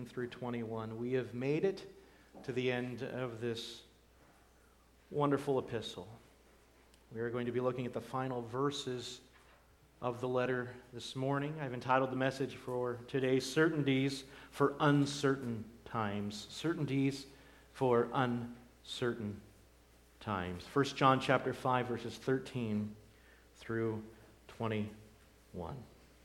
19 through 21. We have made it to the end of this wonderful epistle. We are going to be looking at the final verses of the letter this morning. I've entitled the message for today, Certainties for Uncertain Times. Certainties for Uncertain Times. 1 John chapter 5, verses 13 through 21.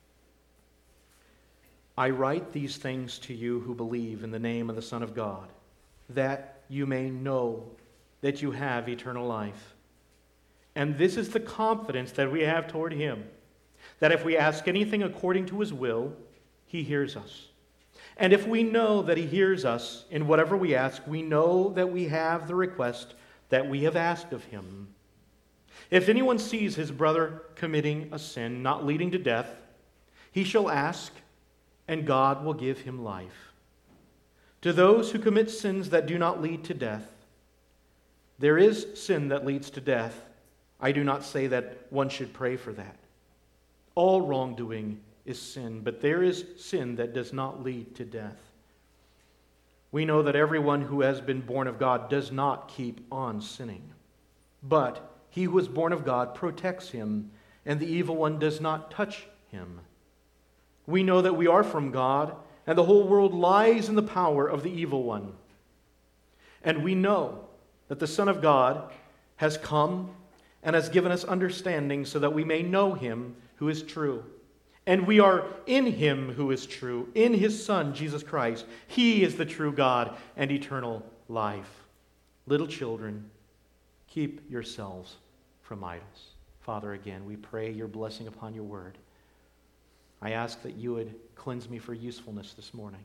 I write these things to you who believe in the name of the Son of God, that you may know that you have eternal life. And this is the confidence that we have toward Him, that if we ask anything according to His will, He hears us. And if we know that He hears us in whatever we ask, we know that we have the request that we have asked of Him. If anyone sees his brother committing a sin not leading to death, he shall ask, and God will give him life. To those who commit sins that do not lead to death, there is sin that leads to death. I do not say that one should pray for that. All wrongdoing is sin, but there is sin that does not lead to death. We know that everyone who has been born of God does not keep on sinning. But he who is born of God protects him, and the evil one does not touch him. We know that we are from God, and the whole world lies in the power of the evil one. And we know that the Son of God has come and has given us understanding so that we may know Him who is true. And we are in Him who is true, in His Son, Jesus Christ. He is the true God and eternal life. Little children, keep yourselves from idols. Father, again, we pray your blessing upon your word. I ask that you would cleanse me for usefulness this morning.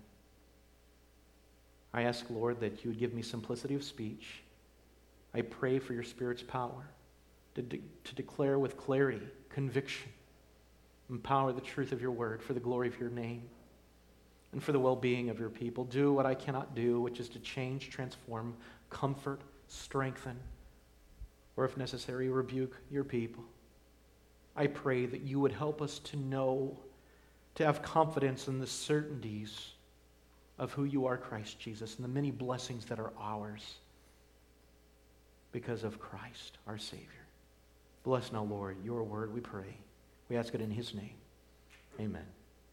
I ask, Lord, that you would give me simplicity of speech. I pray for your Spirit's power to declare with clarity, conviction, empower the truth of your word for the glory of your name and for the well-being of your people. Do what I cannot do, which is to change, transform, comfort, strengthen, or if necessary, rebuke your people. I pray that you would help us to know, to have confidence in the certainties of who you are, Christ Jesus, and the many blessings that are ours because of Christ, our Savior. Bless now, Lord, your word, we pray. We ask it in His name. Amen.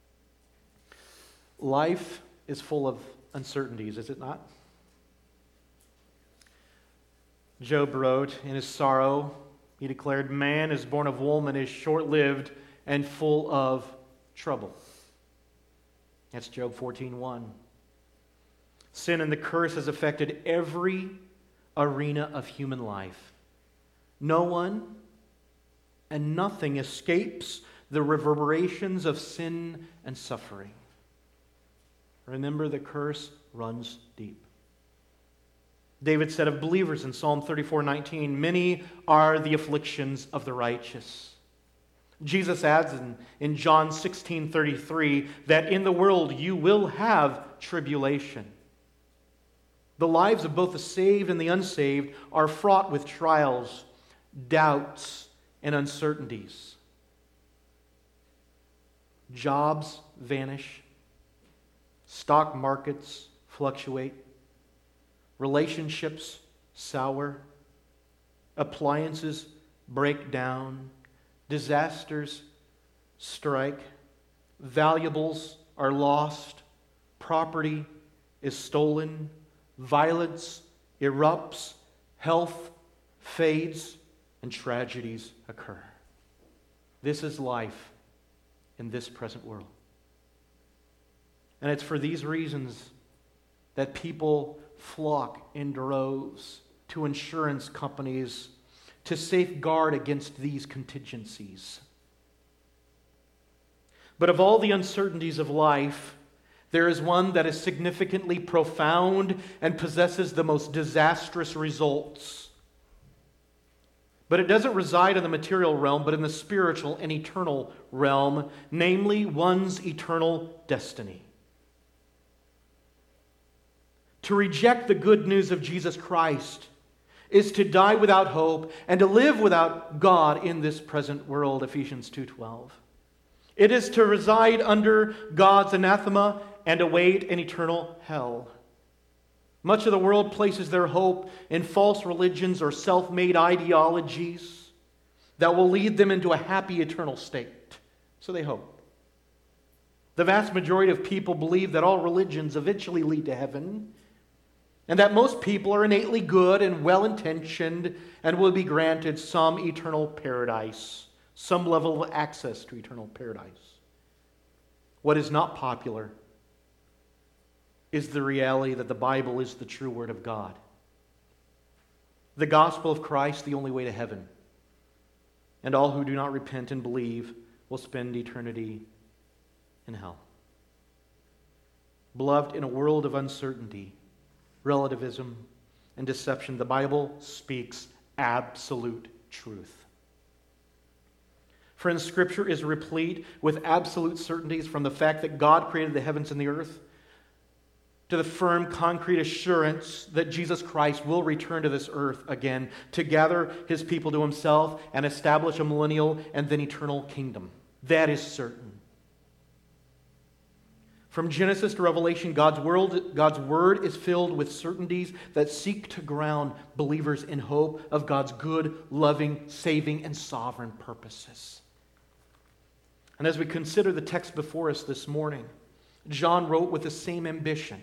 Life is full of uncertainties, is it not? Job wrote, in his sorrow, he declared, man is born of woman is short-lived and full of trouble. That's Job 14:1. Sin and the curse has affected every arena of human life. No one and nothing escapes the reverberations of sin and suffering. Remember, the curse runs deep. David said of believers in Psalm 34:19, many are the afflictions of the righteous. Jesus adds in John 16:33 that in the world you will have tribulation. The lives of both the saved and the unsaved are fraught with trials, doubts, and uncertainties. Jobs vanish. Stock markets fluctuate. Relationships sour. Appliances break down. Disasters strike. Valuables are lost. Property is stolen. Violence erupts. Health fades. And tragedies occur. This is life in this present world. And it's for these reasons that people flock in droves to insurance companies to safeguard against these contingencies. But of all the uncertainties of life, there is one that is significantly profound and possesses the most disastrous results. But it doesn't reside in the material realm, but in the spiritual and eternal realm, namely one's eternal destiny. To reject the good news of Jesus Christ is to die without hope and to live without God in this present world, Ephesians 2:12. It is to reside under God's anathema and await an eternal hell. Much of the world places their hope in false religions or self-made ideologies that will lead them into a happy eternal state. So they hope. The vast majority of people believe that all religions eventually lead to heaven, and that most people are innately good and well-intentioned and will be granted some eternal paradise, some level of access to eternal paradise. What is not popular is the reality that the Bible is the true Word of God. The gospel of Christ, the only way to heaven. And all who do not repent and believe will spend eternity in hell. Beloved, in a world of uncertainty, relativism, and deception, the Bible speaks absolute truth. Friends, Scripture is replete with absolute certainties, from the fact that God created the heavens and the earth to the firm, concrete assurance that Jesus Christ will return to this earth again to gather His people to Himself and establish a millennial and then eternal kingdom. That is certain. From Genesis to Revelation, God's Word is filled with certainties that seek to ground believers in hope of God's good, loving, saving, and sovereign purposes. And as we consider the text before us this morning, John wrote with the same ambition.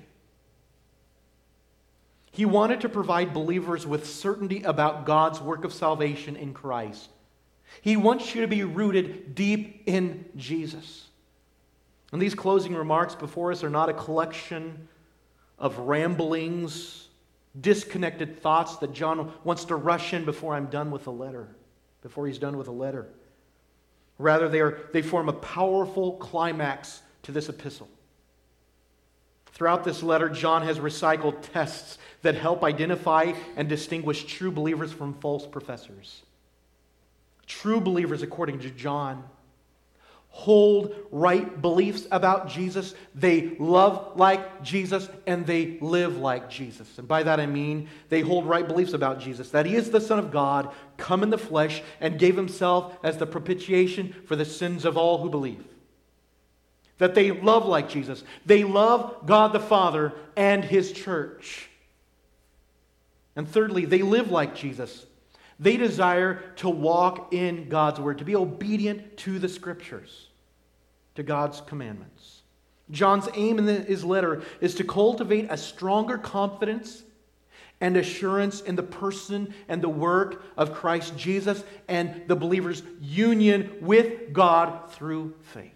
He wanted to provide believers with certainty about God's work of salvation in Christ. He wants you to be rooted deep in Jesus. And these closing remarks before us are not a collection of ramblings, disconnected thoughts that John wants to rush in before he's done with the letter. Rather, they form a powerful climax to this epistle. Throughout this letter, John has recycled tests that help identify and distinguish true believers from false professors. True believers, according to John, hold right beliefs about Jesus. They love like Jesus and they live like Jesus. And by that I mean they hold right beliefs about Jesus, that He is the Son of God, come in the flesh, and gave Himself as the propitiation for the sins of all who believe. That they love like Jesus. They love God the Father and His church. And thirdly, they live like Jesus. They desire to walk in God's Word, to be obedient to the Scriptures, to God's commandments. John's aim in his letter is to cultivate a stronger confidence and assurance in the person and the work of Christ Jesus and the believer's union with God through faith.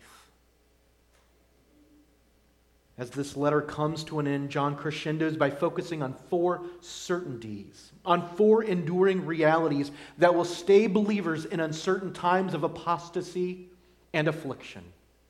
As this letter comes to an end, John crescendos by focusing on 4 certainties, on 4 enduring realities that will stay believers in uncertain times of apostasy and affliction.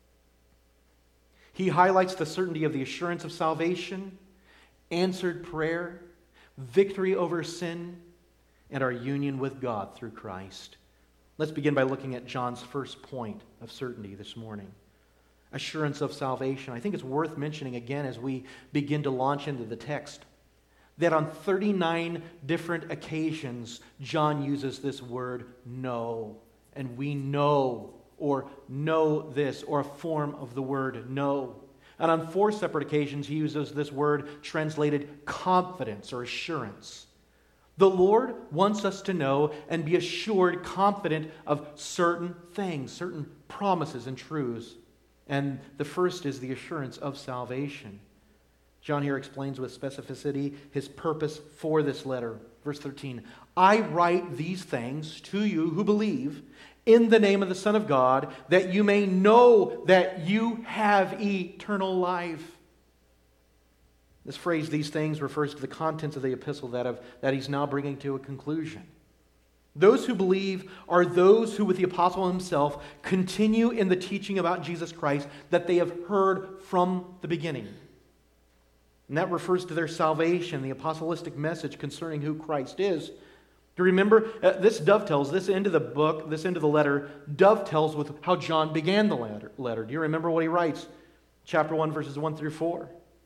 He highlights the certainty of the assurance of salvation, answered prayer, victory over sin, and our union with God through Christ. Let's begin by looking at John's first point of certainty this morning. Assurance of salvation. I think it's worth mentioning again as we begin to launch into the text that on 39 different occasions John uses this word know. And we know, or know this, or a form of the word know. And on 4 separate occasions he uses this word translated confidence or assurance. The Lord wants us to know and be assured, confident of certain things, certain promises and truths. And the first is the assurance of salvation. John here explains with specificity his purpose for this letter. Verse 13, I write these things to you who believe in the name of the Son of God, that you may know that you have eternal life. This phrase, these things, refers to the contents of the epistle that he's now bringing to a conclusion. Those who believe are those who, with the apostle himself, continue in the teaching about Jesus Christ that they have heard from the beginning. And that refers to their salvation, the apostolic message concerning who Christ is. Do you remember, this end of the letter dovetails with how John began the letter. Do you remember what he writes? Chapter 1, verses 1 through 4.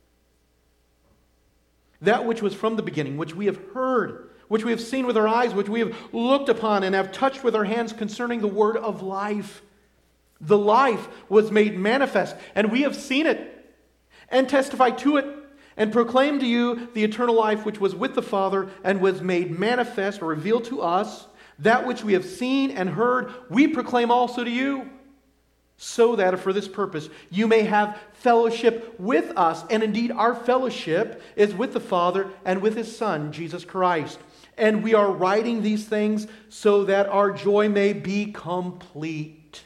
That which was from the beginning, which we have heard, which we have seen with our eyes, which we have looked upon and have touched with our hands concerning the word of life. The life was made manifest, and we have seen it, and testify to it, and proclaim to you the eternal life which was with the Father, and was made manifest or revealed to us. That which we have seen and heard, we proclaim also to you, so that for this purpose you may have fellowship with us. And indeed, our fellowship is with the Father and with His Son, Jesus Christ. And we are writing these things so that our joy may be complete.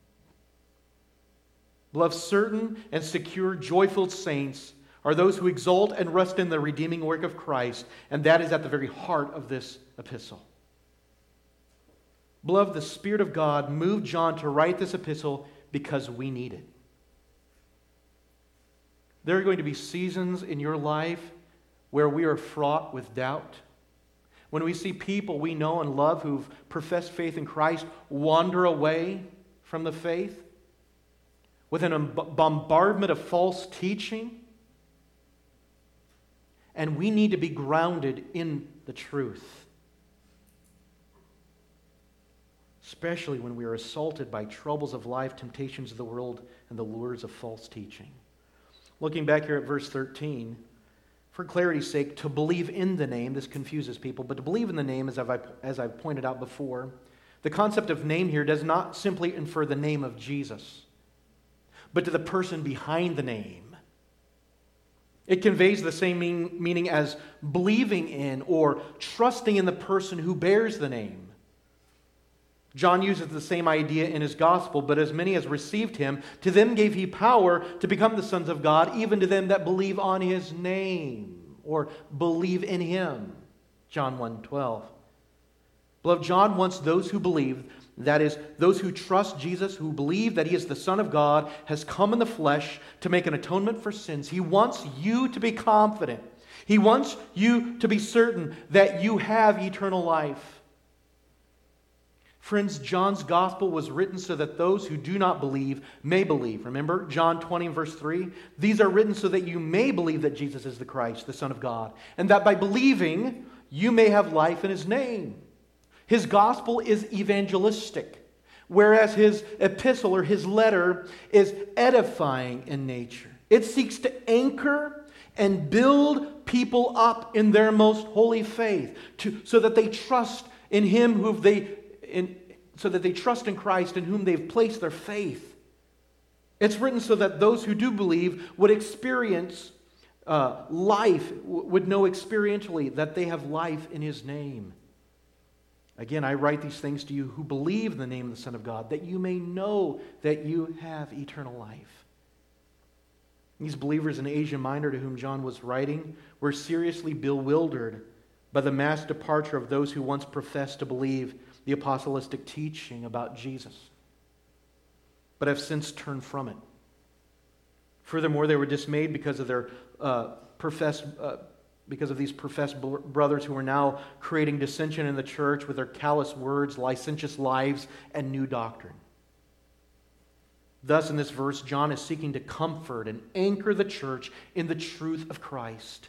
Beloved, certain and secure, joyful saints are those who exult and rest in the redeeming work of Christ, and that is at the very heart of this epistle. Beloved, the Spirit of God moved John to write this epistle because we need it. There are going to be seasons in your life where we are fraught with doubt. When we see people we know and love who've professed faith in Christ wander away from the faith with a bombardment of false teaching, and we need to be grounded in the truth, especially when we are assaulted by troubles of life, temptations of the world, and the lures of false teaching. Looking back here at verse 13, for clarity's sake, to believe in the name, this confuses people, but to believe in the name, as I've pointed out before, the concept of name here does not simply infer the name of Jesus, but to the person behind the name. It conveys the same meaning as believing in or trusting in the person who bears the name. John uses the same idea in his gospel, but as many as received him, to them gave he power to become the sons of God, even to them that believe on his name, or believe in him. John 1:12. Beloved, John wants those who believe, that is, those who trust Jesus, who believe that he is the Son of God, has come in the flesh to make an atonement for sins. He wants you to be confident. He wants you to be certain that you have eternal life. Friends, John's gospel was written so that those who do not believe may believe. Remember, John 20 verse 3? These are written so that you may believe that Jesus is the Christ, the Son of God, and that by believing you may have life in his name. His gospel is evangelistic, whereas his epistle or his letter is edifying in nature. It seeks to anchor and build people up in their most holy faith, so that they trust in him so that they trust in Christ in whom they've placed their faith. It's written so that those who do believe would experience life, would know experientially that they have life in his name. Again, I write these things to you who believe in the name of the Son of God, that you may know that you have eternal life. These believers in Asia Minor to whom John was writing were seriously bewildered by the mass departure of those who once professed to believe the apostolic teaching about Jesus, but have since turned from it. Furthermore, they were dismayed because of their because of these professed brothers who are now creating dissension in the church with their callous words, licentious lives, and new doctrine. Thus, in this verse, John is seeking to comfort and anchor the church in the truth of Christ,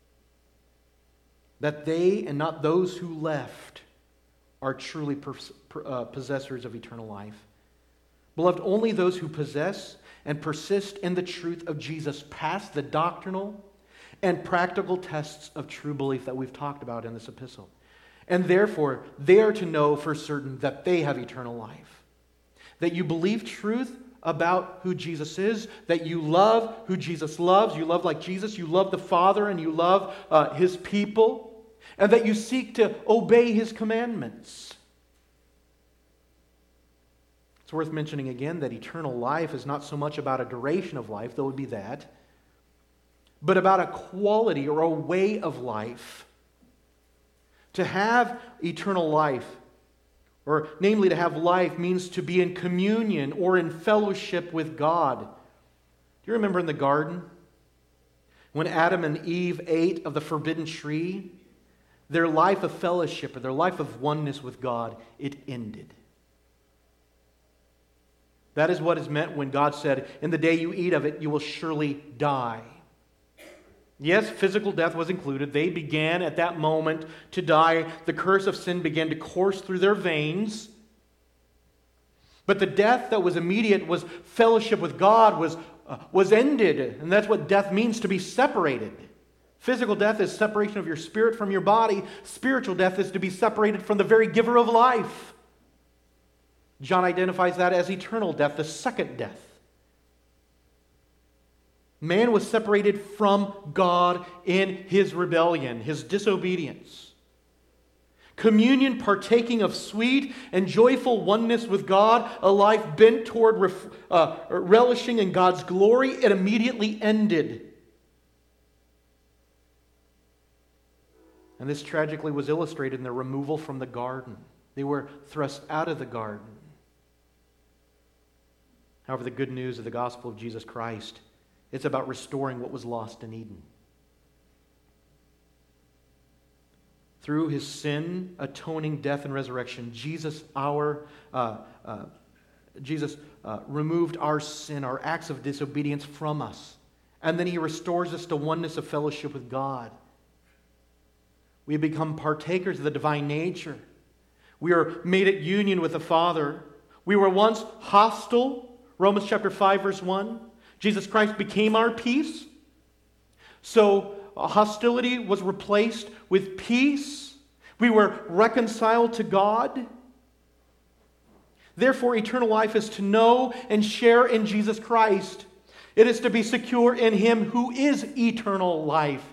that they and not those who left are truly possessors of eternal life. Beloved, only those who possess and persist in the truth of Jesus pass the doctrinal and practical tests of true belief that we've talked about in this epistle. And therefore, they are to know for certain that they have eternal life. That you believe truth about who Jesus is, that you love who Jesus loves, you love like Jesus, you love the Father and you love his people, and that you seek to obey his commandments. It's worth mentioning again that eternal life is not so much about a duration of life, though it would be that, but about a quality or a way of life. To have eternal life, or namely to have life, means to be in communion or in fellowship with God. Do you remember in the garden when Adam and Eve ate of the forbidden tree? Their life of fellowship or their life of oneness with God, it ended. That is what is meant when God said, "In the day you eat of it, you will surely die." Yes, physical death was included. They began at that moment to die. The curse of sin began to course through their veins. But the death that was immediate was fellowship with God was ended. And that's what death means, to be separated. Physical death is separation of your spirit from your body. Spiritual death is to be separated from the very giver of life. John identifies that as eternal death, the second death. Man was separated from God in his rebellion, his disobedience. Communion, partaking of sweet and joyful oneness with God, a life bent toward relishing in God's glory, it immediately ended. And this tragically was illustrated in their removal from the garden. They were thrust out of the garden. However, the good news of the gospel of Jesus Christ, it's about restoring what was lost in Eden. Through his sin, atoning death, and resurrection, Jesus removed our sin, our acts of disobedience from us. And then he restores us to oneness of fellowship with God. We have become partakers of the divine nature. We are made at union with the Father. We were once hostile, Romans chapter 5, verse 1. Jesus Christ became our peace. So hostility was replaced with peace. We were reconciled to God. Therefore, eternal life is to know and share in Jesus Christ. It is to be secure in him who is eternal life.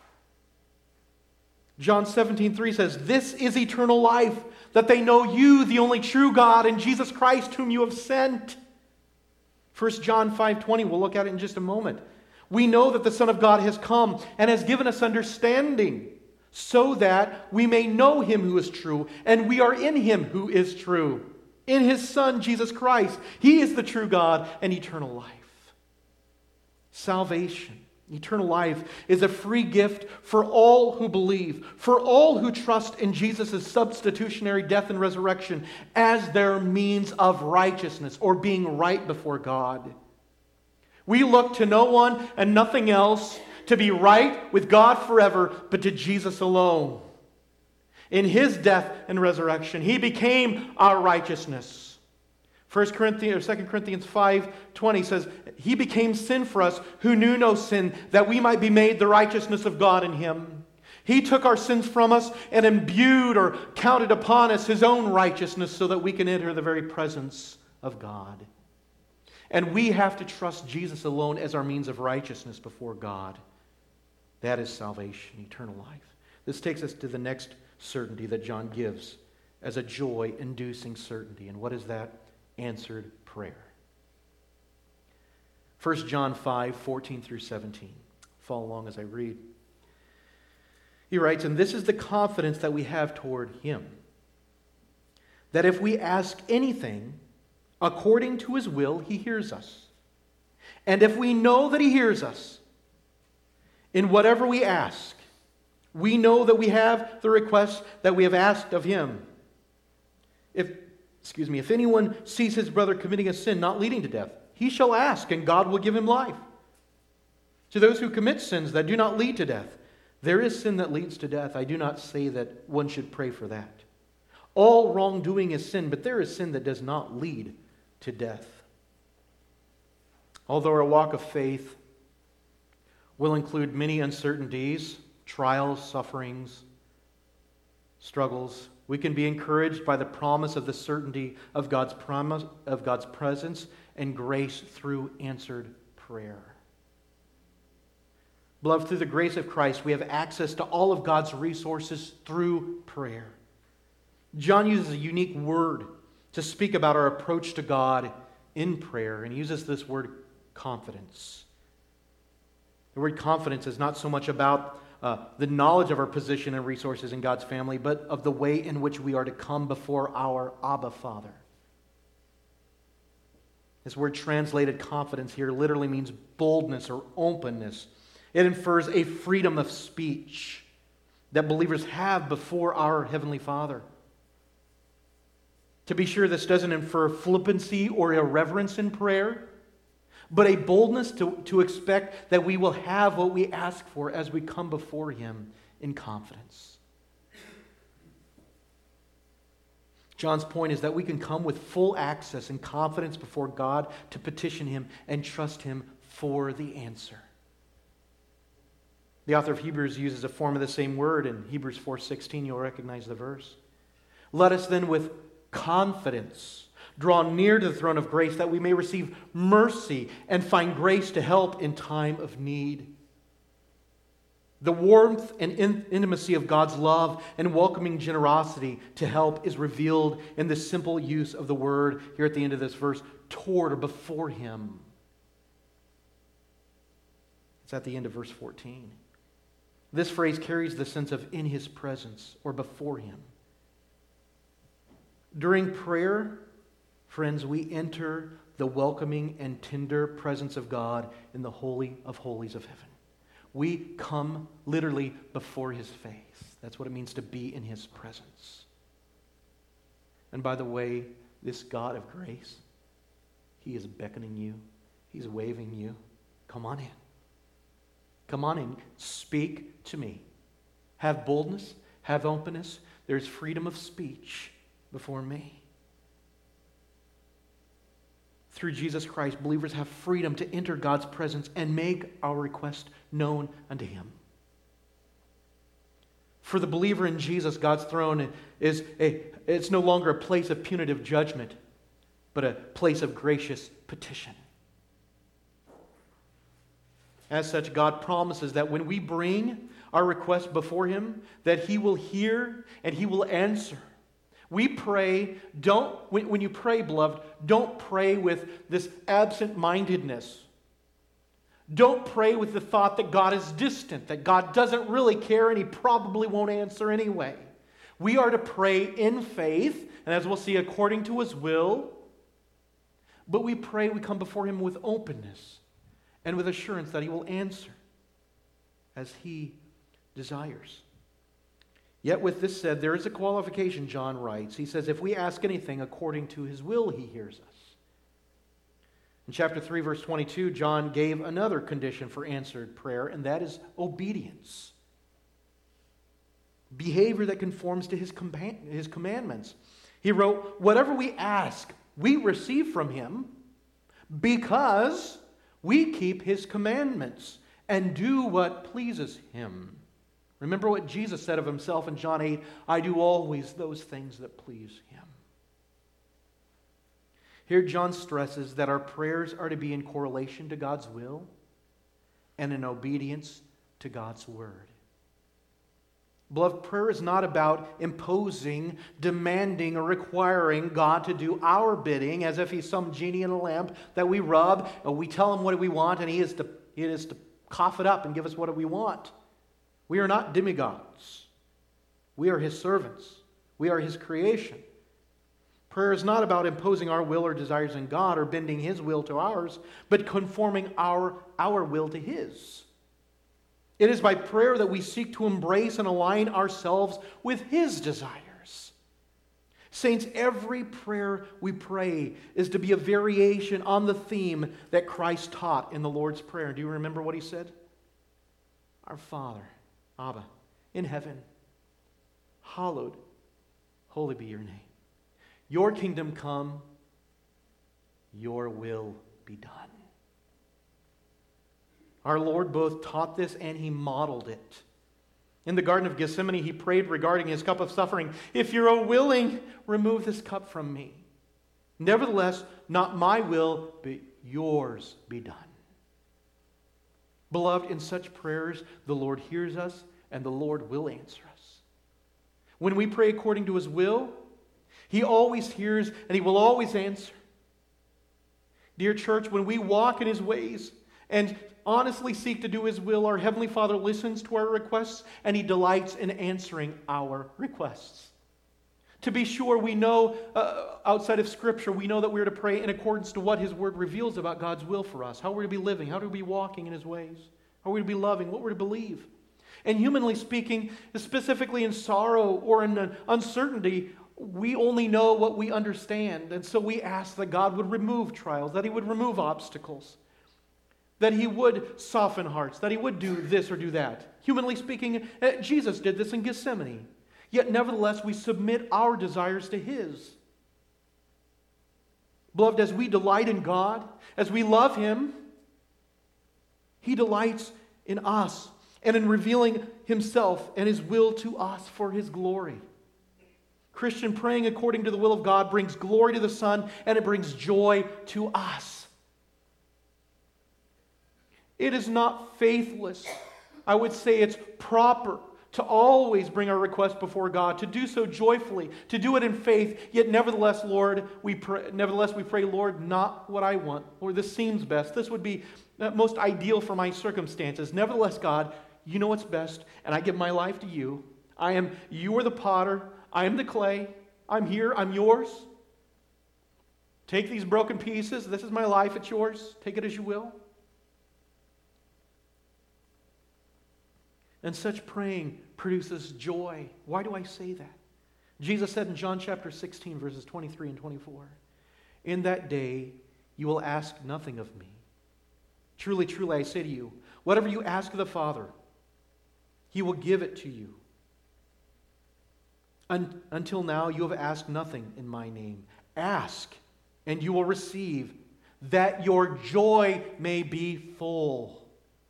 John 17:3 says, "This is eternal life, that they know you, the only true God, and Jesus Christ, whom you have sent." 1 John 5:20, we'll look at it in just a moment. We know that the Son of God has come and has given us understanding, so that we may know him who is true, and we are in him who is true, in his Son, Jesus Christ. He is the true God and eternal life. Salvation, eternal life, is a free gift for all who believe, for all who trust in Jesus' substitutionary death and resurrection as their means of righteousness, or being right before God. We look to no one and nothing else to be right with God forever, but to Jesus alone. In his death and resurrection, he became our righteousness. 2 Corinthians 5:20 says, "He became sin for us who knew no sin, that we might be made the righteousness of God in him." He took our sins from us and imbued or counted upon us his own righteousness, so that we can enter the very presence of God. And we have to trust Jesus alone as our means of righteousness before God. That is salvation, eternal life. This takes us to the next certainty that John gives as a joy-inducing certainty. And what is that? Answered prayer. 1 John 5:14 through 17. Follow along as I read. He writes, "And this is the confidence that we have toward him, that if we ask anything according to his will, he hears us. And if we know that he hears us, in whatever we ask, we know that we have the requests that we have asked of him. If anyone sees his brother committing a sin not leading to death, he shall ask, and God will give him life. To those who commit sins that do not lead to death, there is sin that leads to death. I do not say that one should pray for that. All wrongdoing is sin, but there is sin that does not lead to death." Although our walk of faith will include many uncertainties, trials, sufferings, struggles, we can be encouraged by the promise of the certainty of God's promise, of God's presence and grace through answered prayer. Beloved, through the grace of Christ, we have access to all of God's resources through prayer. John uses a unique word to speak about our approach to God in prayer, and he uses this word confidence. The word confidence is not so much about the knowledge of our position and resources in God's family, but of the way in which we are to come before our Abba Father. This word translated confidence here literally means boldness or openness. It infers a freedom of speech that believers have before our Heavenly Father. To be sure, this doesn't infer flippancy or irreverence in prayer, but a boldness to expect that we will have what we ask for as we come before him in confidence. John's point is that we can come with full access and confidence before God to petition Him and trust Him for the answer. The author of Hebrews uses a form of the same word in Hebrews 4:16. You'll recognize the verse. Let us then with confidence draw near to the throne of grace that we may receive mercy and find grace to help in time of need. The warmth and intimacy of God's love and welcoming generosity to help is revealed in the simple use of the word here at the end of this verse, toward or before Him. It's at the end of verse 14. This phrase carries the sense of in His presence or before Him. During prayer, friends, we enter the welcoming and tender presence of God in the Holy of Holies of heaven. We come literally before His face. That's what it means to be in His presence. And by the way, this God of grace, He is beckoning you. He's waving you. Come on in. Come on in. Speak to me. Have boldness. Have openness. There's freedom of speech before me. Through Jesus Christ, believers have freedom to enter God's presence and make our request known unto Him. For the believer in Jesus, God's throne it's no longer a place of punitive judgment, but a place of gracious petition. As such, God promises that when we bring our request before Him, that He will hear and He will answer. We pray, when you pray, beloved, don't pray with this absent-mindedness. Don't pray with the thought that God is distant, that God doesn't really care and He probably won't answer anyway. We are to pray in faith, and as we'll see, according to His will. But we pray, we come before Him with openness and with assurance that He will answer as He desires. Yet with this said, there is a qualification, John writes. He says, if we ask anything according to His will, He hears us. In chapter 3, verse 22, John gave another condition for answered prayer, and that is obedience. Behavior that conforms to His commandments. He wrote, whatever we ask, we receive from Him because we keep His commandments and do what pleases Him. Remember what Jesus said of Himself in John 8, I do always those things that please Him. Here John stresses that our prayers are to be in correlation to God's will and in obedience to God's word. Beloved, prayer is not about imposing, demanding, or requiring God to do our bidding as if He's some genie in a lamp that we rub, or we tell Him what we want, and He is to cough it up and give us what we want. We are not demigods. We are His servants. We are His creation. Prayer is not about imposing our will or desires on God or bending His will to ours, but conforming our will to His. It is by prayer that we seek to embrace and align ourselves with His desires. Saints, every prayer we pray is to be a variation on the theme that Christ taught in the Lord's Prayer. Do you remember what He said? Our Father, Abba, in heaven, hallowed, holy be your name. Your kingdom come, your will be done. Our Lord both taught this and He modeled it. In the Garden of Gethsemane, He prayed regarding His cup of suffering, if you're willing, remove this cup from me. Nevertheless, not my will, but yours be done. Beloved, in such prayers, the Lord hears us and the Lord will answer us. When we pray according to His will, He always hears and He will always answer. Dear church, when we walk in His ways and honestly seek to do His will, our Heavenly Father listens to our requests and He delights in answering our requests. To be sure, we know, outside of Scripture, we know that we're to pray in accordance to what His Word reveals about God's will for us, how we're to be living, how to be walking in His ways, how we're to be loving, what we're to believe. And humanly speaking, specifically in sorrow or in uncertainty, we only know what we understand. And so we ask that God would remove trials, that He would remove obstacles, that He would soften hearts, that He would do this or do that. Humanly speaking, Jesus did this in Gethsemane. Yet nevertheless we submit our desires to His. Beloved, as we delight in God, as we love Him, He delights in us and in revealing Himself and His will to us for His glory. Christian, praying according to the will of God brings glory to the Son, and it brings joy to us. It is not faithless. I would say it's proper to always bring our requests before God, to do so joyfully, to do it in faith. Yet nevertheless, we pray, Lord, not what I want. Lord, this seems best. This would be most ideal for my circumstances. Nevertheless, God, you know what's best, and I give my life to you. You are the potter. I am the clay. I'm here. I'm yours. Take these broken pieces. This is my life. It's yours. Take it as you will. And such praying produces joy. Why do I say that? Jesus said in John chapter 16, verses 23 and 24, "In that day you will ask nothing of me. Truly, truly, I say to you, whatever you ask of the Father, He will give it to you. Until now you have asked nothing in my name. Ask, and you will receive, that your joy may be full."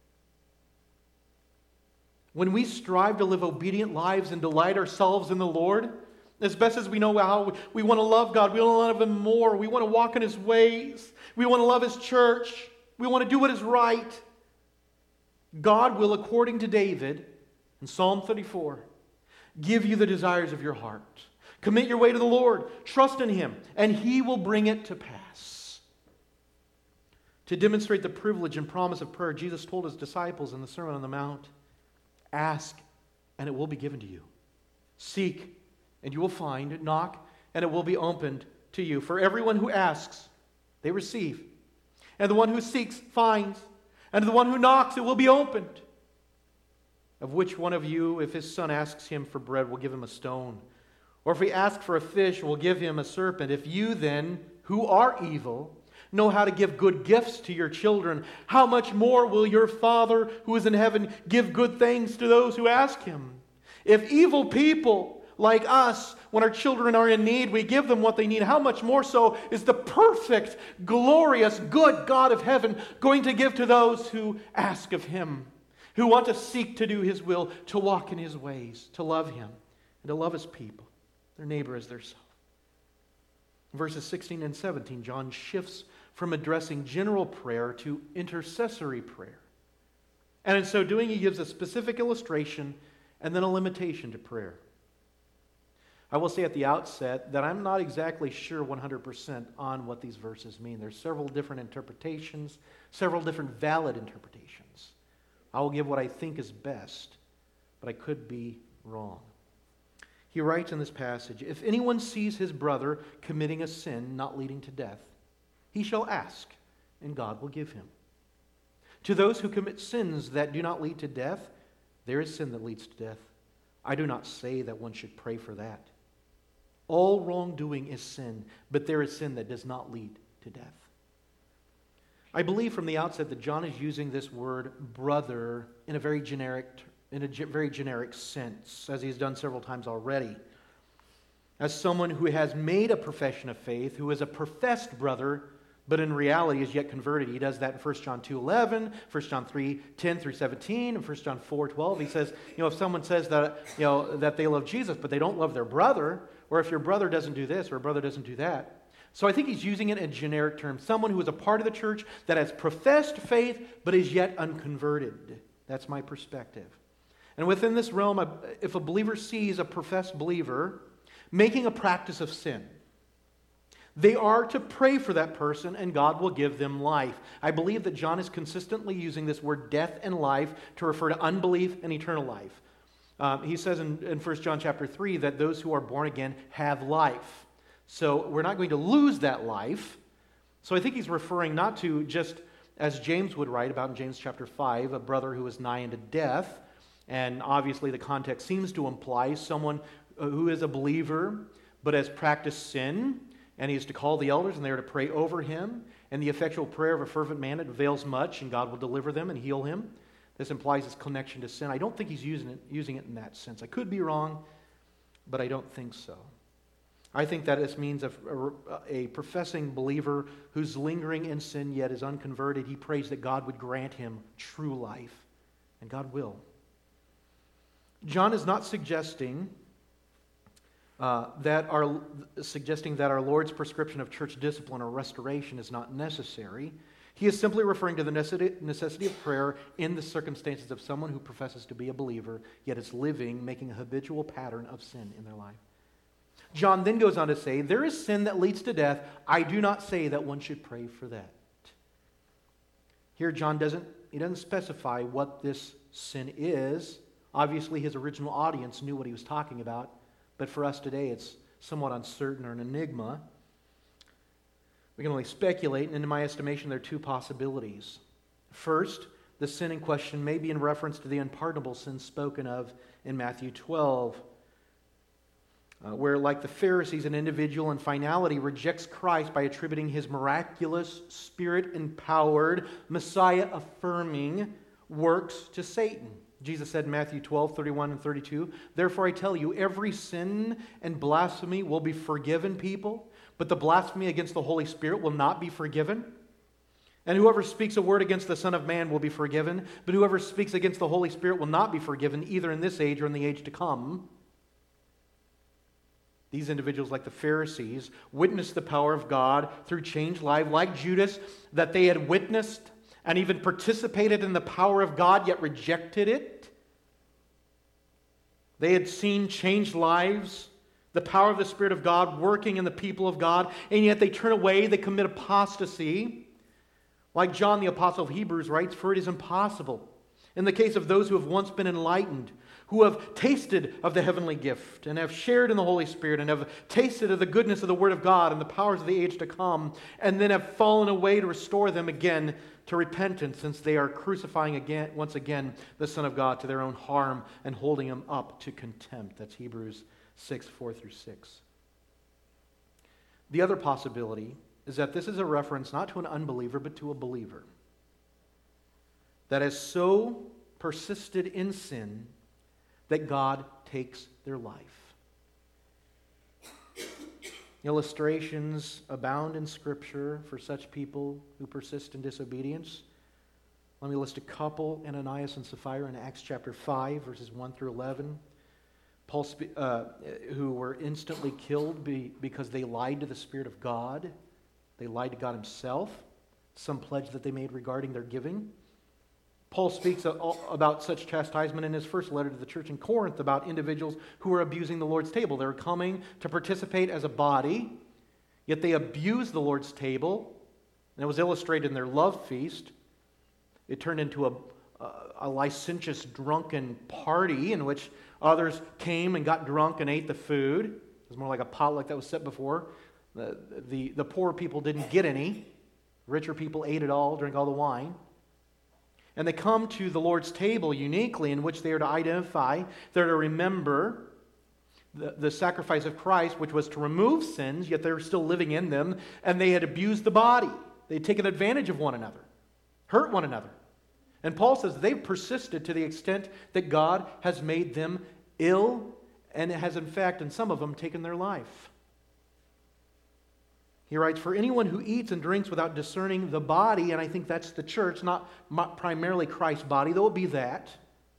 When we strive to live obedient lives and delight ourselves in the Lord, as best as we know how, we want to love God, we want to love Him more, we want to walk in His ways, we want to love His church, we want to do what is right, God will, according to David in Psalm 34, give you the desires of your heart. Commit your way to the Lord, trust in Him, and He will bring it to pass. To demonstrate the privilege and promise of prayer, Jesus told His disciples in the Sermon on the Mount, "Ask, and it will be given to you. Seek, and you will find. Knock, and it will be opened to you. For everyone who asks, they receive. And the one who seeks, finds. And to the one who knocks, it will be opened. Of which one of you, if his son asks him for bread, will give him a stone? Or if he asks for a fish, will give him a serpent? If you then, who are evil, know how to give good gifts to your children, how much more will your Father who is in heaven give good things to those who ask Him? If evil people like us, when our children are in need, we give them what they need, how much more so is the perfect, glorious, good God of heaven going to give to those who ask of Him, who want to seek to do His will, to walk in His ways, to love Him, and to love His people, their neighbor as their self. Verses 16 and 17, John shifts from addressing general prayer to intercessory prayer. And in so doing, he gives a specific illustration and then a limitation to prayer. I will say at the outset that I'm not exactly sure 100% on what these verses mean. There's several different interpretations, several different valid interpretations. I will give what I think is best, but I could be wrong. He writes in this passage, "If anyone sees his brother committing a sin not leading to death, he shall ask, and God will give him. To those who commit sins that do not lead to death, there is sin that leads to death. I do not say that one should pray for that. All wrongdoing is sin, but there is sin that does not lead to death." I believe from the outset that John is using this word brother in a very generic sense, as he's done several times already. As someone who has made a profession of faith, who is a professed brother, but in reality is yet converted. He does that in 1 John 2:11, 1 John 3:10 through 17, and 1 John 4:12. He says, if someone says that, that they love Jesus, but they don't love their brother, or if your brother doesn't do this, or a brother doesn't do that. So I think he's using it in generic terms. Someone who is a part of the church that has professed faith, but is yet unconverted. That's my perspective. And within this realm, if a believer sees a professed believer making a practice of sin, they are to pray for that person, and God will give them life. I believe that John is consistently using this word death and life to refer to unbelief and eternal life. He says in 1 John chapter 3 that those who are born again have life. So we're not going to lose that life. So I think he's referring not to just, as James would write about in James chapter 5, a brother who is nigh unto death. And obviously the context seems to imply someone who is a believer but has practiced sin, and he is to call the elders, and they are to pray over him. And the effectual prayer of a fervent man, it avails much, and God will deliver them and heal him. This implies his connection to sin. I don't think he's using it in that sense. I could be wrong. but I don't think so. I think that this means a professing believer who's lingering in sin yet is unconverted. He prays that God would grant him true life, and God will. John is not suggesting that our Lord's prescription of church discipline or restoration is not necessary. He is simply referring to the necessity of prayer in the circumstances of someone who professes to be a believer, yet is living, making a habitual pattern of sin in their life. John then goes on to say, there is sin that leads to death. I do not say that one should pray for that. Here John doesn't specify what this sin is. Obviously his original audience knew what he was talking about, but for us today it's somewhat uncertain or an enigma. We can only speculate, and in my estimation there are two possibilities. First, the sin in question may be in reference to the unpardonable sin spoken of in Matthew 12, where, like the Pharisees, an individual in finality rejects Christ by attributing his miraculous, Spirit-empowered, Messiah-affirming works to Satan. Jesus said in Matthew 12, 31 and 32, therefore I tell you, every sin and blasphemy will be forgiven people, but the blasphemy against the Holy Spirit will not be forgiven. And whoever speaks a word against the Son of Man will be forgiven, but whoever speaks against the Holy Spirit will not be forgiven, either in this age or in the age to come. These individuals, like the Pharisees, witnessed the power of God through changed lives, like Judas, that they had witnessed and even participated in the power of God, yet rejected it. They had seen changed lives, the power of the Spirit of God working in the people of God, and yet they turn away, they commit apostasy. Like John the Apostle of Hebrews writes, for it is impossible, in the case of those who have once been enlightened, who have tasted of the heavenly gift and have shared in the Holy Spirit and have tasted of the goodness of the Word of God and the powers of the age to come, and then have fallen away to restore them again to repentance, since they are crucifying once again the Son of God to their own harm and holding him up to contempt. That's Hebrews 6, 4 through 6. The other possibility is that this is a reference not to an unbeliever but to a believer that has so persisted in sin that God takes their life. Illustrations abound in Scripture for such people who persist in disobedience. Let me list a couple: Ananias and Sapphira in Acts chapter 5, verses 1 through 11. Who were instantly killed because they lied to the Spirit of God. They lied to God himself. Some pledge that they made regarding their giving. Paul speaks about such chastisement in his first letter to the church in Corinth about individuals who were abusing the Lord's table. They were coming to participate as a body, yet they abused the Lord's table, and it was illustrated in their love feast. It turned into a licentious, drunken party in which others came and got drunk and ate the food. It was more like a potluck that was set before. The poor people didn't get any. Richer people ate it all, drank all the wine. And they come to the Lord's table uniquely, in which they are to identify, they're to remember the sacrifice of Christ, which was to remove sins, yet they're still living in them, and they had abused the body. They had taken advantage of one another, hurt one another. And Paul says they've persisted to the extent that God has made them ill, and has in fact, in some of them, taken their life. He writes, for anyone who eats and drinks without discerning the body, and I think that's the church, not primarily Christ's body, though it be that,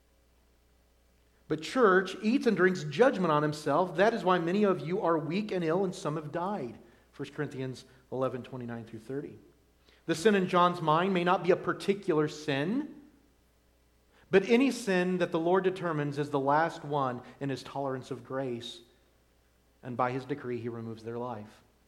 but church eats and drinks judgment on himself. That is why many of you are weak and ill, and some have died. 1 Corinthians 11, 29 through 30. The sin in John's mind may not be a particular sin, but any sin that the Lord determines is the last one in his tolerance of grace, and by his decree he removes their life.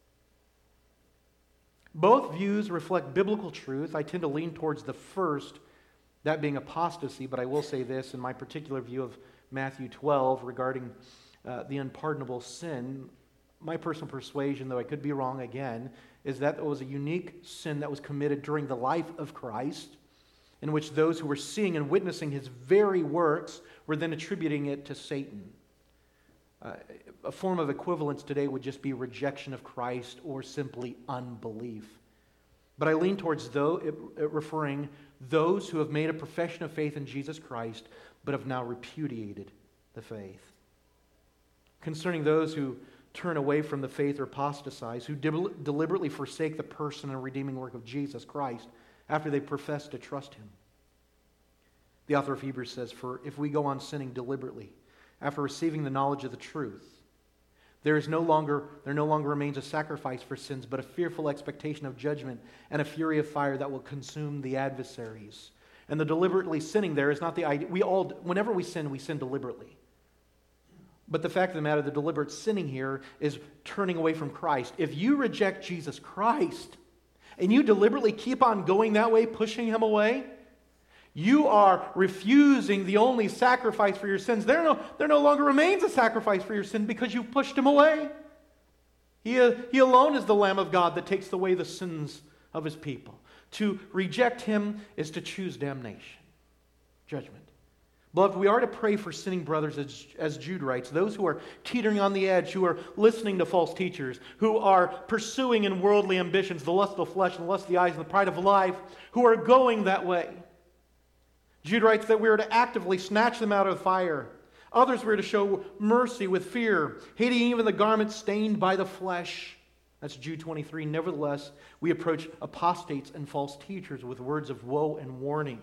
Both views reflect biblical truth. I tend to lean towards the first, that being apostasy, but I will say this in my particular view of Matthew 12 regarding the unpardonable sin. My personal persuasion, though I could be wrong again, is that it was a unique sin that was committed during the life of Christ, in which those who were seeing and witnessing his very works were then attributing it to Satan. A form of equivalence today would just be rejection of Christ or simply unbelief. But I lean towards referring those who have made a profession of faith in Jesus Christ but have now repudiated the faith. concerning those who turn away from the faith or apostatize, who deliberately forsake the person and redeeming work of Jesus Christ after they profess to trust Him. The author of Hebrews says, "For if we go on sinning deliberately, after receiving the knowledge of the truth, there no longer remains a sacrifice for sins, but a fearful expectation of judgment and a fury of fire that will consume the adversaries." And the deliberately sinning there is not the idea. Whenever we sin deliberately. But the fact of the matter, the deliberate sinning here is turning away from Christ. If you reject Jesus Christ and you deliberately keep on going that way, pushing Him away, you are refusing the only sacrifice for your sins. There no longer remains a sacrifice for your sin because you pushed Him away. He alone is the Lamb of God that takes away the sins of His people. To reject Him is to choose damnation, judgment. Beloved, we are to pray for sinning brothers, as Jude writes, those who are teetering on the edge, who are listening to false teachers, who are pursuing in worldly ambitions the lust of the flesh and the lust of the eyes and the pride of life, who are going that way. Jude writes that we are to actively snatch them out of the fire. Others we are to show mercy with fear, hating even the garment stained by the flesh. That's Jude 23. Nevertheless, we approach apostates and false teachers with words of woe and warning.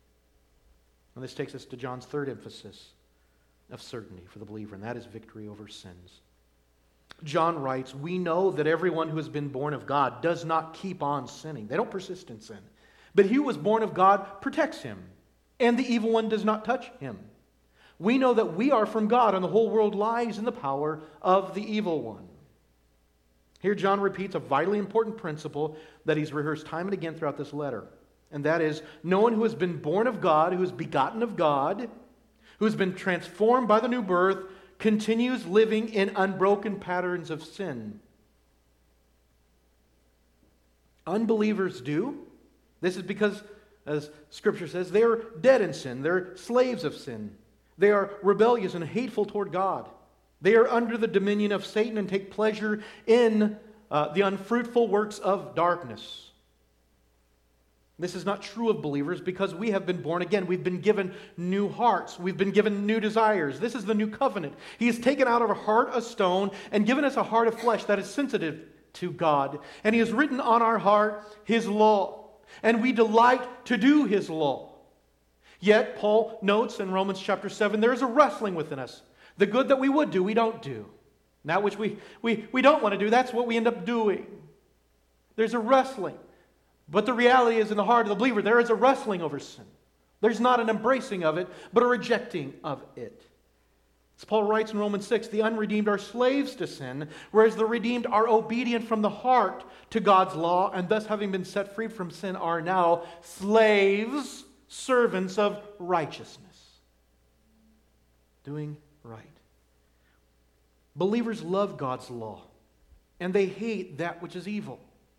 And this takes us to John's third emphasis of certainty for the believer, and that is victory over sins. John writes, "We know that everyone who has been born of God does not keep on sinning." They don't persist in sin. "But he who was born of God protects him, and the evil one does not touch him. We know that we are from God, and the whole world lies in the power of the evil one." Here John repeats a vitally important principle that he's rehearsed time and again throughout this letter. And that is, no one who has been born of God, who is begotten of God, who has been transformed by the new birth, continues living in unbroken patterns of sin. Unbelievers do. This is because, as Scripture says, they are dead in sin. They're slaves of sin. They are rebellious and hateful toward God. They are under the dominion of Satan and take pleasure in the unfruitful works of darkness. This is not true of believers because we have been born again. We've been given new hearts. We've been given new desires. This is the new covenant. He has taken out of our heart a stone and given us a heart of flesh that is sensitive to God. And He has written on our heart His law. And we delight to do His law. Yet, Paul notes in Romans chapter 7, there is a wrestling within us. The good that we would do, we don't do. That which we don't want to do, that's what we end up doing. There's a wrestling. But the reality is, in the heart of the believer, there is a wrestling over sin. There's not an embracing of it, but a rejecting of it. As Paul writes in Romans 6, the unredeemed are slaves to sin, whereas the redeemed are obedient from the heart to God's law, and thus, having been set free from sin, are now slaves, servants of righteousness. Doing right. Believers love God's law, and they hate that which is evil.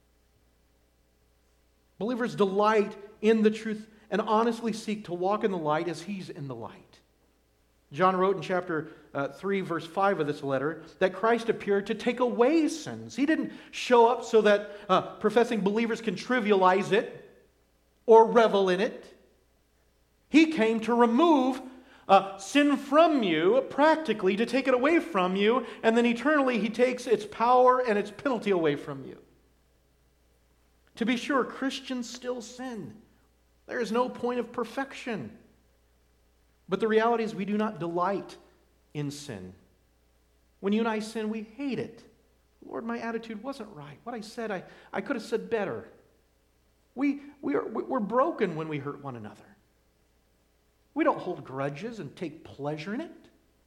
Believers delight in the truth and honestly seek to walk in the light as He's in the light. John wrote in chapter 3, verse 5 of this letter, that Christ appeared to take away sins. He didn't show up so that professing believers can trivialize it or revel in it. He came to remove sin from you, practically, to take it away from you, and then eternally He takes its power and its penalty away from you. To be sure, Christians still sin. There is no point of perfection. But the reality is we do not delight in sin. When you and I sin, we hate it. Lord, my attitude wasn't right. What I said, I could have said better. We're broken when we hurt one another. We don't hold grudges and take pleasure in it.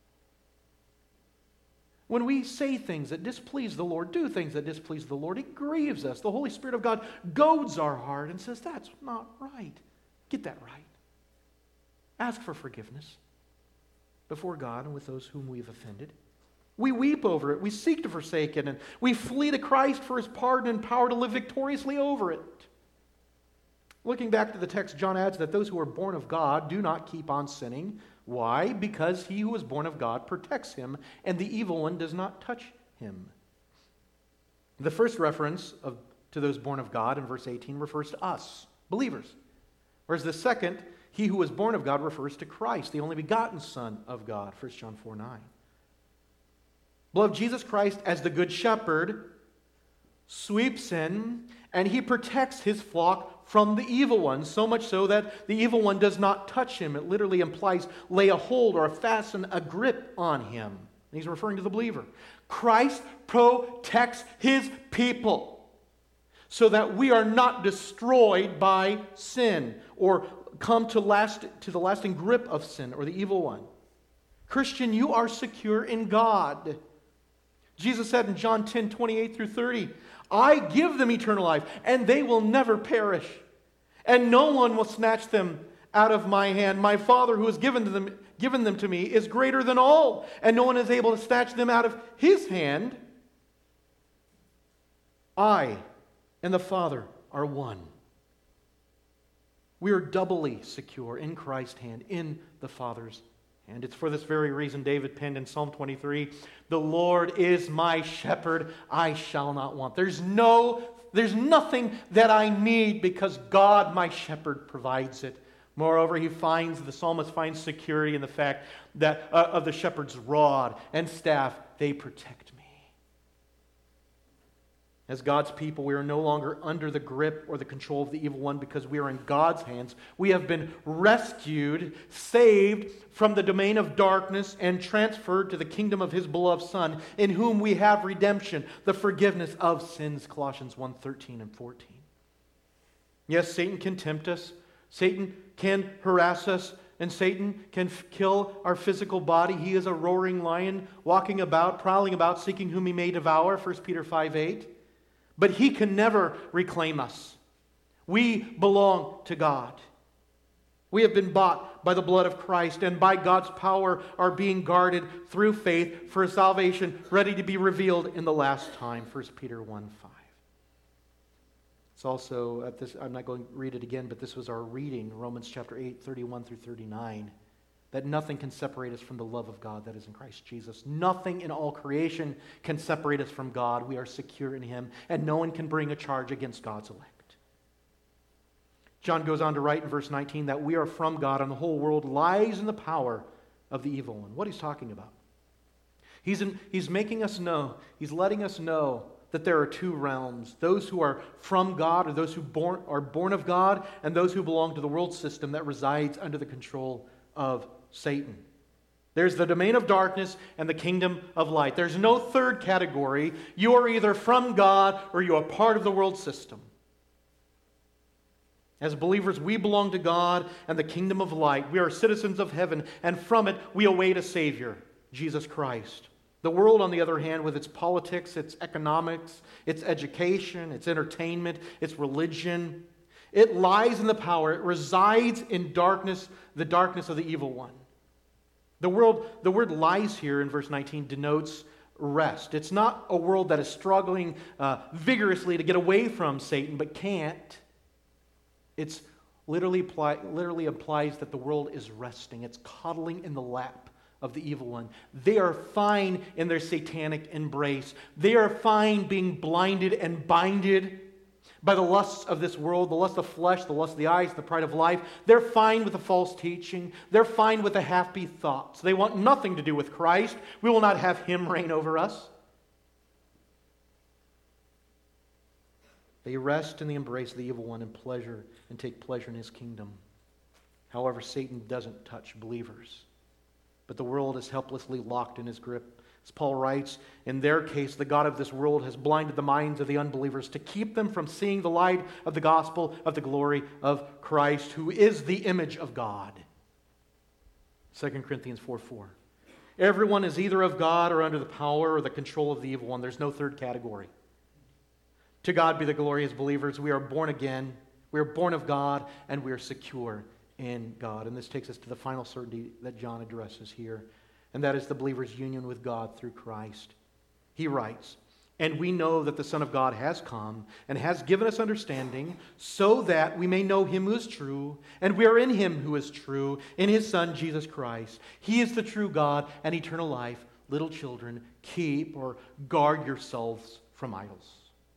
When we say things that displease the Lord, do things that displease the Lord, it grieves us. The Holy Spirit of God goads our heart and says, that's not right. Get that right. Ask for forgiveness before God and with those whom we've offended. We weep over it. We seek to forsake it. And we flee to Christ for His pardon and power to live victoriously over it. Looking back to the text, John adds that those who are born of God do not keep on sinning. Why? Because he who is born of God protects him, and the evil one does not touch him. The first reference to those born of God in verse 18 refers to us, believers. Whereas the second, he who is born of God, refers to Christ, the only begotten Son of God, 1 John 4:9. Beloved, Jesus Christ, as the Good Shepherd, sweeps in and he protects his flock from the evil one, so much so that the evil one does not touch him. It literally implies lay a hold or fasten a grip on him. And he's referring to the believer. Christ protects his people so that we are not destroyed by sin or come to the lasting grip of sin or the evil one. Christian, you are secure in God. Jesus said in John 10:28-30, I give them eternal life, and they will never perish, and no one will snatch them out of my hand. My Father who has given them to me is greater than all, and no one is able to snatch them out of his hand. I and the Father are one. We are doubly secure in Christ's hand, in the Father's hand. It's for this very reason David penned in Psalm 23, the Lord is my shepherd, I shall not want. There's nothing that I need because God, my shepherd, provides it. Moreover, the psalmist finds security in the fact that of the shepherd's rod and staff, they protect me. As God's people, we are no longer under the grip or the control of the evil one because we are in God's hands. We have been rescued, saved from the domain of darkness, and transferred to the kingdom of his beloved Son, in whom we have redemption, the forgiveness of sins, Colossians 1:13 and 14. Yes, Satan can tempt us. Satan can harass us. And Satan can kill our physical body. He is a roaring lion, walking about, prowling about, seeking whom he may devour, 1 Peter 5:8. But he can never reclaim us. We belong to God. We have been bought by the blood of Christ, and by God's power are being guarded through faith for salvation ready to be revealed in the last time, 1 Peter 1:5. It's also, I'm not going to read it again, but this was our reading, Romans chapter 8, 31-39. That nothing can separate us from the love of God that is in Christ Jesus. Nothing in all creation can separate us from God. We are secure in him, and no one can bring a charge against God's elect. John goes on to write in verse 19 that we are from God, and the whole world lies in the power of the evil one. What he's talking about? He's making us know, he's letting us know that there are two realms. Those who are from God, or those who are born of God, and those who belong to the world system that resides under the control of Satan. There's the domain of darkness and the kingdom of light. There's no third category. You are either from God or you are part of the world system. As believers, we belong to God and the kingdom of light. We are citizens of heaven, and from it we await a Savior, Jesus Christ. The world, on the other hand, with its politics, its economics, its education, its entertainment, its religion, it lies in the power. It resides in darkness, the darkness of the evil one. The word lies here in verse 19 denotes rest. It's not a world that is struggling vigorously to get away from Satan, but can't. It's literally implies that the world is resting. It's coddling in the lap of the evil one. They are fine in their satanic embrace. They are fine being blinded and binded by the lusts of this world, the lust of flesh, the lust of the eyes, the pride of life. They're fine with the false teaching. They're fine with the half-beat thoughts. They want nothing to do with Christ. We will not have him reign over us. They rest in the embrace of the evil one and take pleasure in his kingdom. However, Satan doesn't touch believers, but the world is helplessly locked in his grip. As Paul writes, in their case, the God of this world has blinded the minds of the unbelievers to keep them from seeing the light of the gospel of the glory of Christ, who is the image of God. 2 Corinthians 4:4. Everyone is either of God or under the power or the control of the evil one. There's no third category. To God be the glory as believers. We are born again. We are born of God, and we are secure in God. And this takes us to the final certainty that John addresses here, and that is the believer's union with God through Christ. He writes, and we know that the Son of God has come and has given us understanding so that we may know him who is true, and we are in him who is true, in his Son, Jesus Christ. He is the true God and eternal life. Little children, keep or guard yourselves from idols.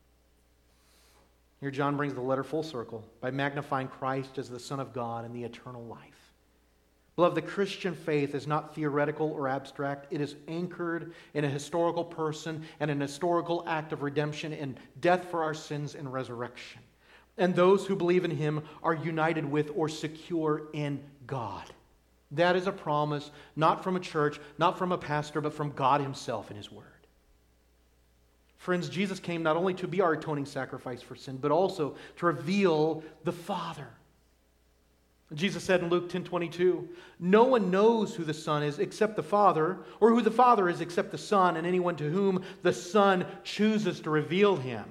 Here John brings the letter full circle by magnifying Christ as the Son of God and the eternal life. Beloved, the Christian faith is not theoretical or abstract. It is anchored in a historical person and an historical act of redemption in death for our sins and resurrection. And those who believe in Him are united with or secure in God. That is a promise, not from a church, not from a pastor, but from God Himself in His Word. Friends, Jesus came not only to be our atoning sacrifice for sin, but also to reveal the Father. Jesus said in Luke 10:22, "No one knows who the Son is except the Father, or who the Father is except the Son, and anyone to whom the Son chooses to reveal Him."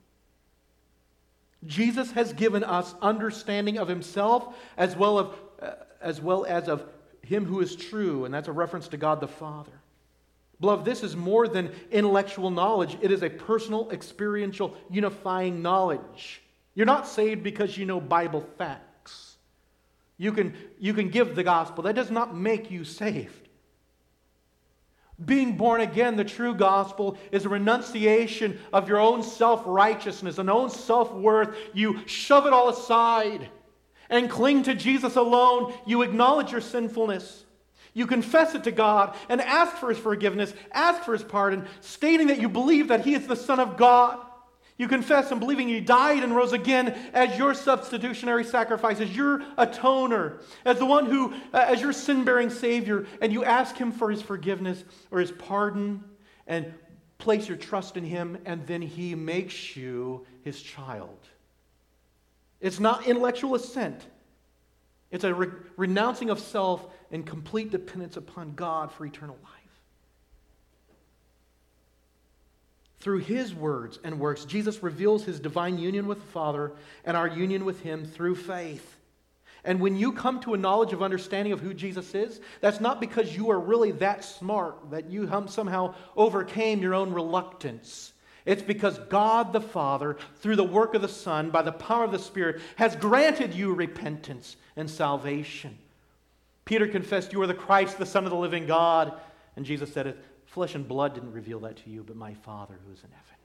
Jesus has given us understanding of Himself as well as of Him who is true, and that's a reference to God the Father. Beloved, this is more than intellectual knowledge. It is a personal, experiential, unifying knowledge. You're not saved because you know Bible facts. You can give the gospel. That does not make you saved. Being born again, the true gospel, is a renunciation of your own self-righteousness and own self-worth. You shove it all aside and cling to Jesus alone. You acknowledge your sinfulness. You confess it to God and ask for His forgiveness, ask for His pardon, stating that you believe that He is the Son of God. You confess and believing He died and rose again as your substitutionary sacrifice, as your atoner, as the one who, as your sin-bearing Savior, and you ask Him for His forgiveness or His pardon and place your trust in Him, and then He makes you His child. It's not intellectual assent. It's a renouncing of self and complete dependence upon God for eternal life. Through His words and works, Jesus reveals His divine union with the Father and our union with Him through faith. And when you come to a knowledge of understanding of who Jesus is, that's not because you are really that smart, that you somehow overcame your own reluctance. It's because God the Father, through the work of the Son, by the power of the Spirit, has granted you repentance and salvation. Peter confessed, "You are the Christ, the Son of the living God." And Jesus said, "Flesh and blood didn't reveal that to you, but my Father who is in heaven."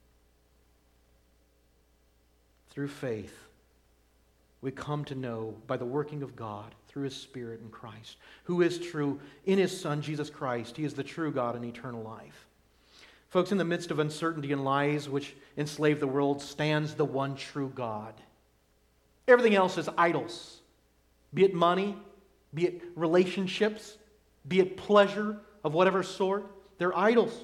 Through faith, we come to know by the working of God, through His Spirit in Christ, who is true in His Son, Jesus Christ. He is the true God and eternal life. Folks, in the midst of uncertainty and lies which enslave the world, stands the one true God. Everything else is idols. Be it money, be it relationships, be it pleasure of whatever sort. They're idols.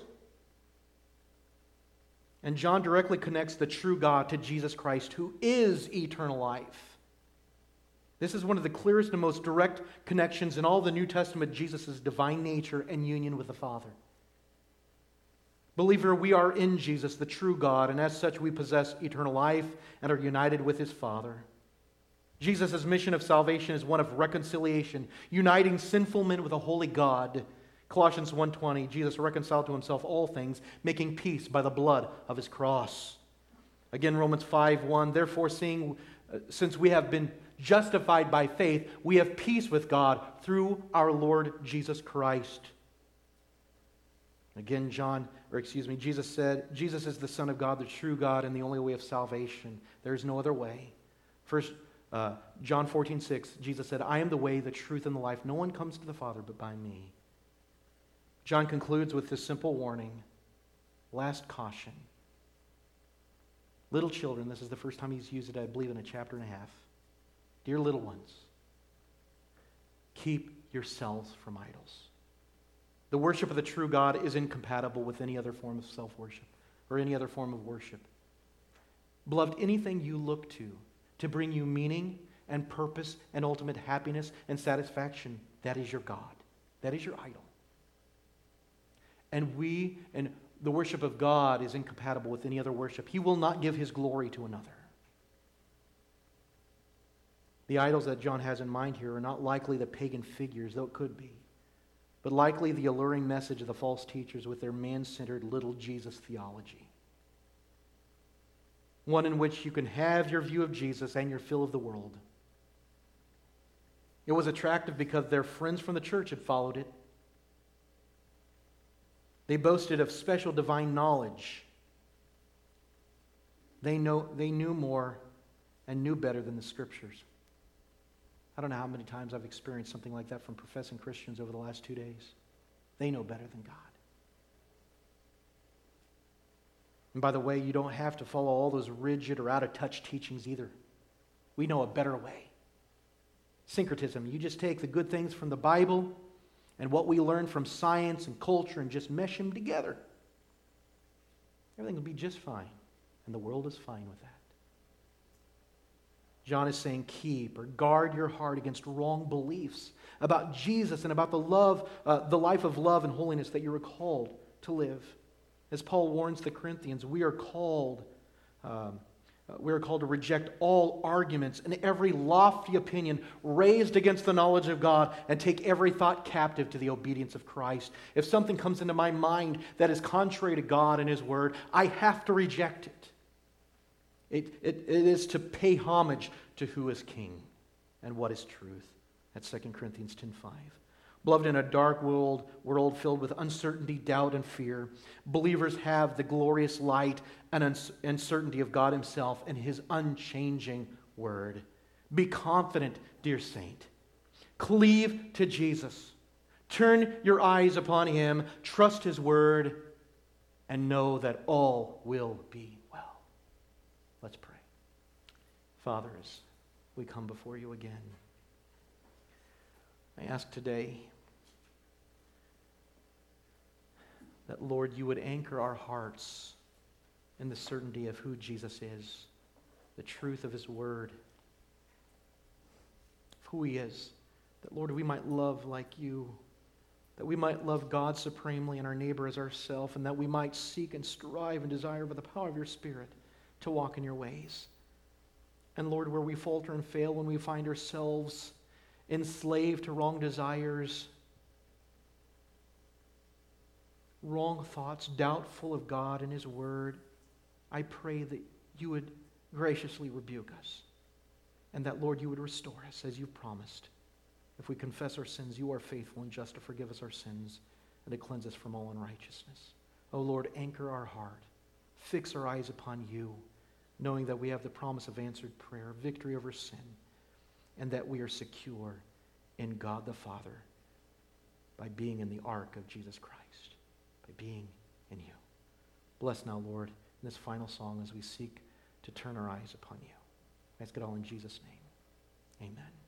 And John directly connects the true God to Jesus Christ, who is eternal life. This is one of the clearest and most direct connections in all the New Testament, Jesus' divine nature and union with the Father. Believer, we are in Jesus, the true God, and as such we possess eternal life and are united with His Father. Jesus' mission of salvation is one of reconciliation, uniting sinful men with a holy God. Colossians 1:20, Jesus reconciled to Himself all things, making peace by the blood of His cross. Again, Romans 5:1, therefore since we have been justified by faith, we have peace with God through our Lord Jesus Christ. Again, Jesus said, Jesus is the Son of God, the true God, and the only way of salvation. There is no other way. First, John 14:6, Jesus said, I am the way, the truth, and the life. No one comes to the Father but by me. John concludes with this simple warning. Last caution. Little children, this is the first time he's used it, I believe, in a chapter and a half. Dear little ones, keep yourselves from idols. The worship of the true God is incompatible with any other form of self-worship or any other form of worship. Beloved, anything you look to bring you meaning and purpose and ultimate happiness and satisfaction, that is your God. That is your idol. And the worship of God is incompatible with any other worship. He will not give His glory to another. The idols that John has in mind here are not likely the pagan figures, though it could be, but likely the alluring message of the false teachers with their man-centered little Jesus theology. One in which you can have your view of Jesus and your fill of the world. It was attractive because their friends from the church had followed it. They boasted of special divine knowledge. They knew more and knew better than the Scriptures. I don't know how many times I've experienced something like that from professing Christians over the last 2 days. They know better than God. And by the way, you don't have to follow all those rigid or out-of-touch teachings either. We know a better way. Syncretism. You just take the good things from the Bible and what we learn from science and culture and just mesh them together. Everything will be just fine. And the world is fine with that. John is saying keep or guard your heart against wrong beliefs about Jesus and about the life of love and holiness that you are called to live. As Paul warns the Corinthians, we are called to reject all arguments and every lofty opinion raised against the knowledge of God and take every thought captive to the obedience of Christ. If something comes into my mind that is contrary to God and His Word, I have to reject it. It is to pay homage to who is King and what is truth. That's 2 Corinthians 10:5. Beloved, in a dark world filled with uncertainty, doubt, and fear, believers have the glorious light and uncertainty of God Himself and His unchanging Word. Be confident, dear saint. Cleave to Jesus. Turn your eyes upon Him, trust His Word, and know that all will be well. Let's pray. Father, as we come before You again, I ask today that, Lord, You would anchor our hearts in the certainty of who Jesus is, the truth of His Word, of who He is, that, Lord, we might love like You, that we might love God supremely and our neighbor as ourselves, and that we might seek and strive and desire by the power of Your Spirit to walk in Your ways. And, Lord, where we falter and fail, when we find ourselves enslaved to wrong desires, wrong thoughts, doubtful of God and His Word, I pray that You would graciously rebuke us, and that, Lord, You would restore us as You've promised. If we confess our sins, You are faithful and just to forgive us our sins and to cleanse us from all unrighteousness. O Lord, anchor our heart. Fix our eyes upon You, knowing that we have the promise of answered prayer, victory over sin, and that we are secure in God the Father by being in the ark of Jesus Christ, by being in You. Bless now, Lord, in this final song as we seek to turn our eyes upon You. I ask it all in Jesus' name. Amen.